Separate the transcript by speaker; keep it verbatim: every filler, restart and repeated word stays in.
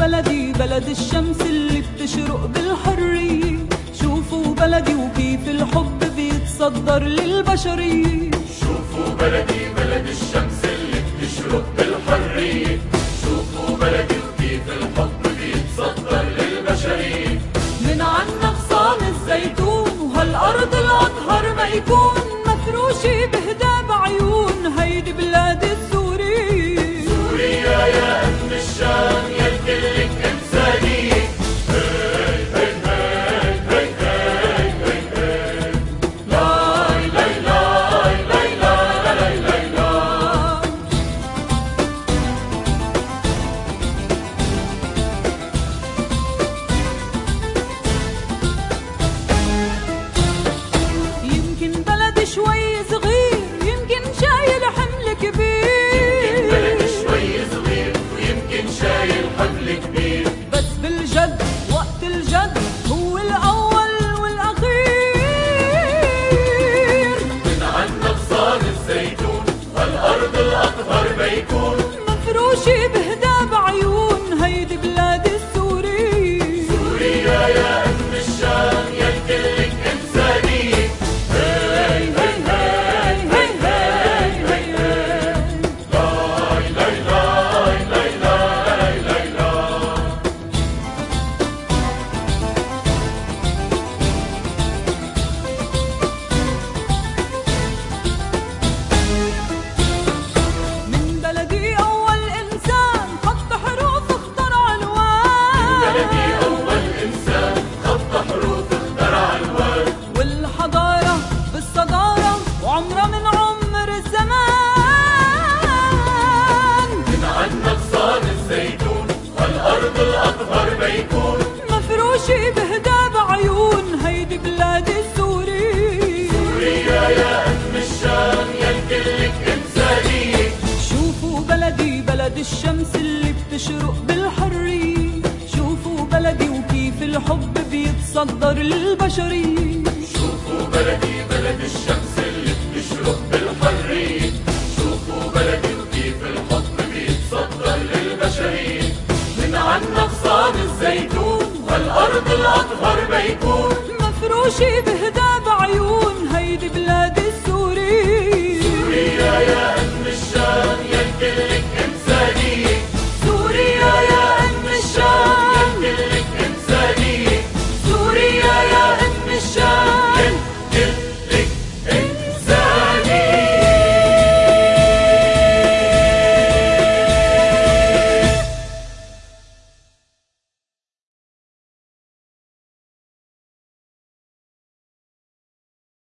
Speaker 1: بلدي بلد الشمس اللي بتشرق بالحرية. شوفوا بلدي وكيف الحب بيتصدر للبشرية.
Speaker 2: شوفوا بلدي بلد الشمس اللي بتشرق بالحرية. شوفوا بلدي وكيف الحب بيتصدر للبشرية.
Speaker 1: من عنا غصان الزيتون وهالأرض الأطهر ما يكون مفروشة بهدى بعيون هيدي بلاد السورية.
Speaker 2: سوريا يا أم الشام يا الكلك إنسانية. هي هي هي هي هي هي هي لاي لاي لاي لاي لاي لاي لاي.
Speaker 1: يمكن بلد شوي صغير يمكن شايل حمل كبير.
Speaker 2: يمكن بلد شوي صغير ويمكن شايل حمل كبير.
Speaker 1: بس بالجد وقت الجد هو الأول والأخير.
Speaker 2: من عنا غصان الزيتون والأرض الأطهر بيكون
Speaker 1: مفروشة بهدى بعيون هيدي بلاد السورية.
Speaker 2: سوريا يا أم الشام يا الكلك إنسانية. هي هي هي هي هي هي هي لاي لاي لاي لاي لاي لاي لاي.
Speaker 1: من بلدي أول إنسان خط حروف اخترع ألوان.
Speaker 2: بلدي أول إنسان خط حروف اخترع ألوان.
Speaker 1: والحضارة بالصدارة وعمرها من عمر الزمان.
Speaker 2: من عنا غصان الزيتون والأرض الأطهر بيكون
Speaker 1: مفروشة بهدى بعيون هيدي بلاد السورية.
Speaker 2: سوريا يا أم الشام يا الكلك إنسانية.
Speaker 1: شوفوا بلدي بلد الشمس اللي بتشرق بالحرية. شوفوا بلدي وكيف الحب بيتصدر للبشرية.
Speaker 2: شوفوا بلدي بلد الشمس اللي بتشرق بالحرية. شوفوا بلدي وكيف الحب بيتصدر للبشرية. من عنا غصان الزيتون والأرض الأطهر بيكون
Speaker 1: مفروشة بهدى بعيون هيدي بلاد